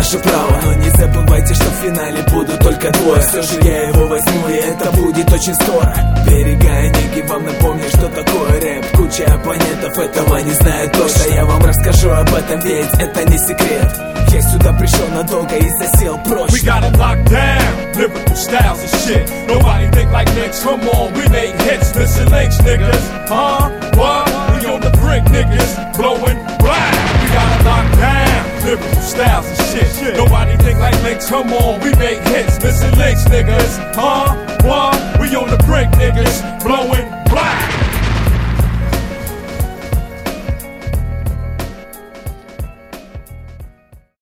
ваше право. Но не забывайте, что в финале буду только двое. Все же я его возьму, и это будет очень скоро. Берегая книги, вам напомню, что такое рэп. Куча оппонентов этого не знает точно. Я вам расскажу об этом, ведь это не секрет. Я сюда пришел надолго и засел прочно. We got it locked down, lyrical styles and shit. Nobody think like Nicks, come on, we make hits, missing links, niggas. Huh? What? We on the brink, niggas, blowing black. We got it locked down, lyrical styles and shit. Nobody think like Nicks, come on, we make hits, missing links, niggas. Huh? What?